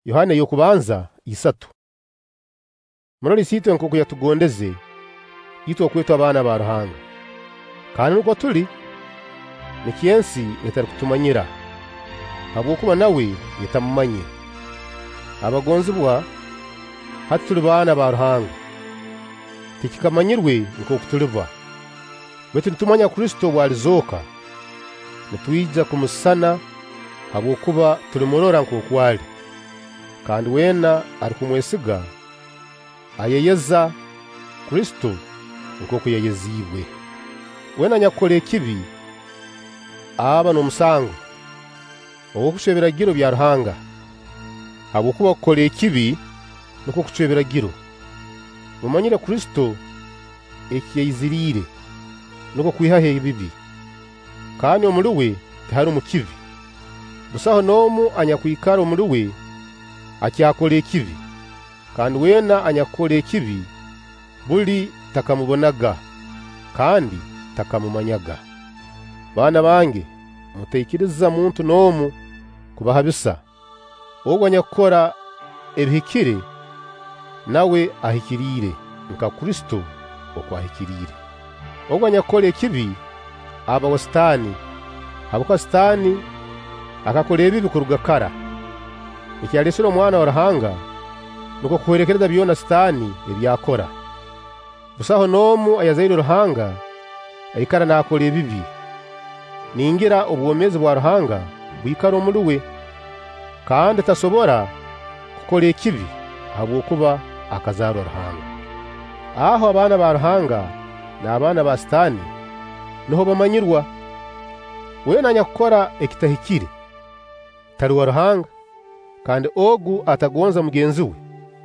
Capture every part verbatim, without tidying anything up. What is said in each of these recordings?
Yohana yokubanza isatu. Murori sitwe nkoko yatugondeze yitwa kwetwa abana ba Ruhanga. Kandi nuko tuli nikiyensi etari kutumanyira habwo kuba nawe yetamumanye. Abagonzibwa hatuli bana ba Ruhanga tikikamanyirwe nkoko tuliva. Betu nitumanya Kristo walizoka nitwija kumusana habwo kuba tulimurora nkoko wali. Kandi wena ari kumwesiga ayeyeza Kristo nkoko yeyezibwe. Wena nyakole kibi aba no musango owo kushebera giro bya Ruhanga abo kuba kole kibi nuko kushebera giro. Mumanyire Kristo ekiyezirire nuko kwihahe bibi kandi omuluwe tahari umukivi busaho nomu anyakwikara omuluwe akyakole kibi kandi wena anyakole kibi buli takamubonaga kandi takamumanyaga. Bana bange muteikiriza muntu nomu kubahabisa ogwa nyakora ebihikire nawe ahikirire nka Kristo okwahikirire. Ogwa nyakole kibi aba wasitani habuka sitani akakole ebibi kurugakara. Ikyalesera omwana wa Ruhanga nuko kuherekereza byona sitani ebyakora. Busaho nomu ayazaire Ruhanga ayikara nakole ebibi ningira obwomezi bwa Ruhanga bwikara omuluwe kandi tasobora kukola ekibi habwo kuba akazarwa Ruhanga. Aho abana ba Ruhanga na abana ba sitani niho bamanyirwa. Wena nyakora ekitahikire tari wa Ruhanga kandi ogu atagonza mugenzi we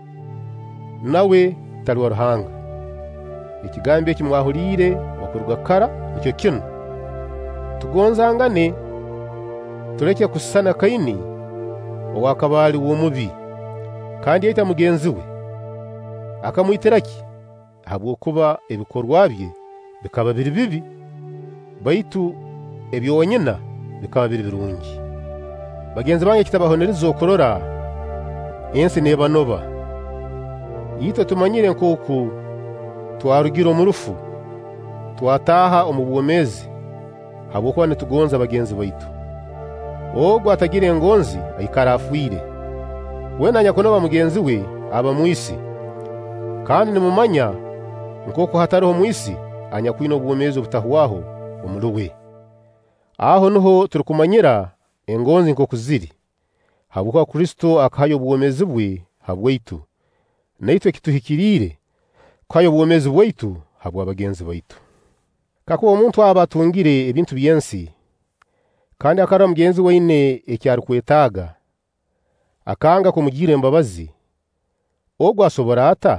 nawe tari wa Ruhanga. Ikigambo ekimwahulire wakurugakara icyo kino tugonzangane tureke kusana Kaini owakabali wo mubi kandi yita mugenzi we akamwiteraki habwo kuba ebikorwa bye bikaba biri bibi baitu ebyo wonyina bikaba biri birungi. Bagenzi bange kitabahonerizo korora ensi neba noba yita tumanyire nkoko twarugiro murufu twataha omubwomezi habwo kuba nitugonza bagenzi baitu. Ogwo atagire ngonzi ayikara afuire. Wena nyakonoba mugenzi we aba muisi kandi nimumanya nkoko hatariho muisi anyakwino obwomezi obutahuwaho omuluwe. Aho nuho turukumanyira engonzi nkoko ziri habwo kwa Kristo akahayo obwomezi bwe habwaitu naitwe kituhikirire kwayo obwomezi bwaitu habwa abagenzi baitu. Kako omuntu aba atungire ebintu byensi kandi akara mugenzi weine ekyari kwetaga akanga kumugire embabazi ogwo asobora ata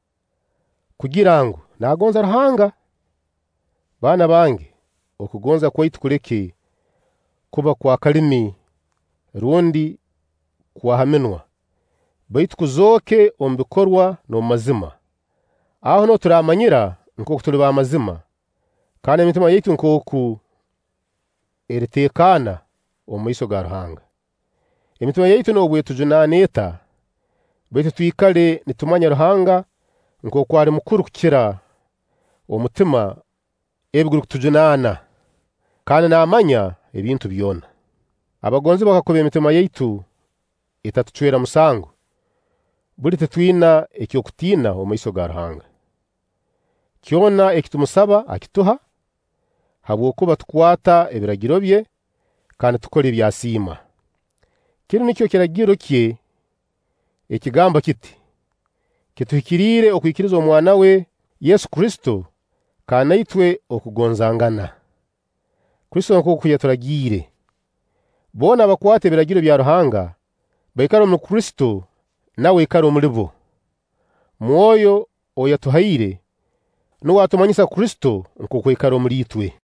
kugira ngo nagonza Ruhanga. Bana bange okugonza kwaitu kureke kuba kwa kalimi rundi kwa hamenwa baitu kuzoke ombikorwa no mazima. Aho no turamanyira nkoko tuli ba mazima kandi emitima yaitu nkoko eritekana omaiso ga Ruhanga. Emitima yaitu no bwe tujunaneta baitu twikale nitumanya Ruhanga nkoko ari mukuru kukira omutima ebiguru kutujunana kandi namanya ebintu byona. Abagonzi bakakobe emitima yaitu itatuchwera musango buli tetwina ekyokutina omaiso ga Ruhanga. Kyona ekitumusaba akituha habwo kuba tukwata ebiragiro bye kandi tukora ebyasima. Kino nikyo kiragiro kye ekigamba kiti kituhikirire okwikiriza omwana we Yesu Kristo kana itwe okugonzangana. Kristo nkoko yaturagire bona bakwate ebiragiro bya Ruhanga baikaro mu Kristo nawe ikaro mulibo. Mwoyo oyatuhaire no watumanyisa Kristo nkoko ikaro muri itwe.